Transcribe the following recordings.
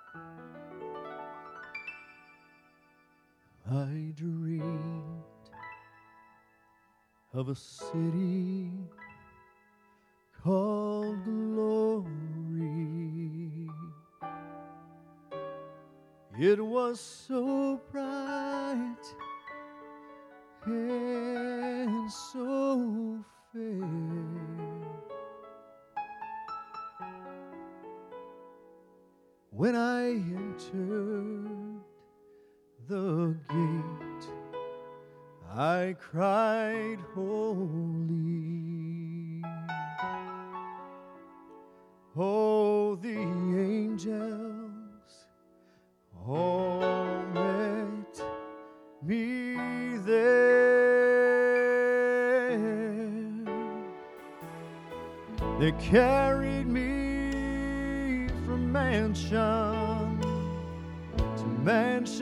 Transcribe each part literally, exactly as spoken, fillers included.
I dreamed of a city called glory. It was so bright and so fair. When I entered the gate, I cried, holy. Oh, the angels all met me there. They carried me from mansion to mansion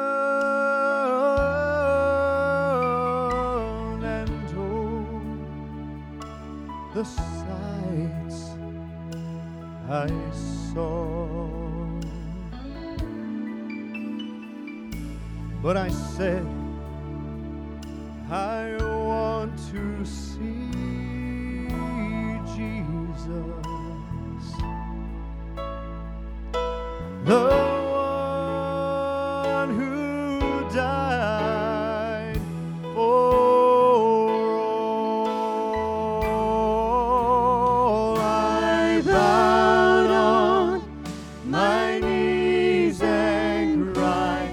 and told the sights I saw. But I said, I want to see Jesus, the one who died for all. I bowed on my knees and cried,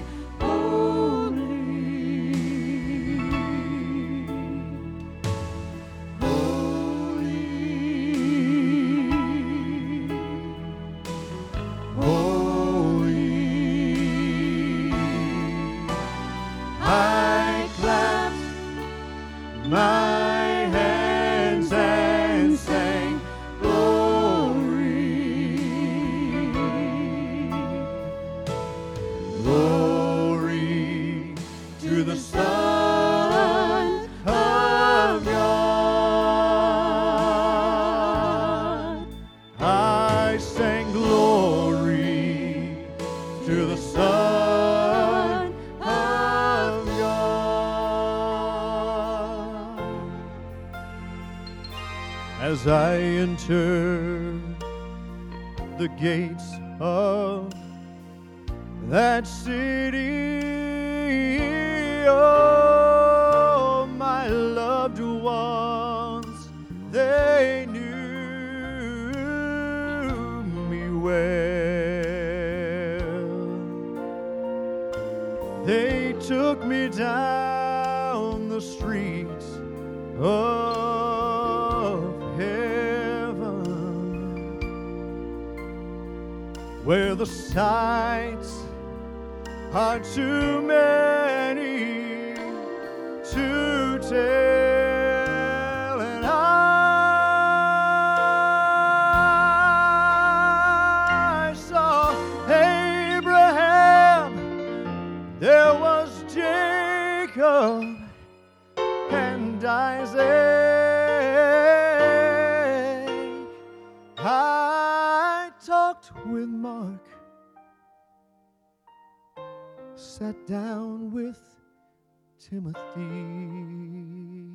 my hands and sang glory, glory to the Son of God. I sang glory to the Son of God. As I entered the gates of that city, oh, my loved ones, they knew me well. They took me down the streets of heaven, where the sights are too many to tell, and I saw Abraham, there was Jacob and Isaac. I talked with Mark, sat down with Timothy.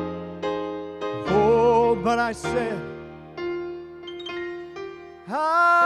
Oh, but I said, I